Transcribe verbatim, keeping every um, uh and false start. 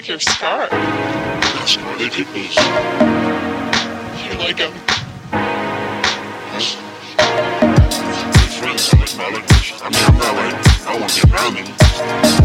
like your scar. That's why they keep those. You like him. Yes. Friends, I like my language. I mean, I'm not like, I want to get around them.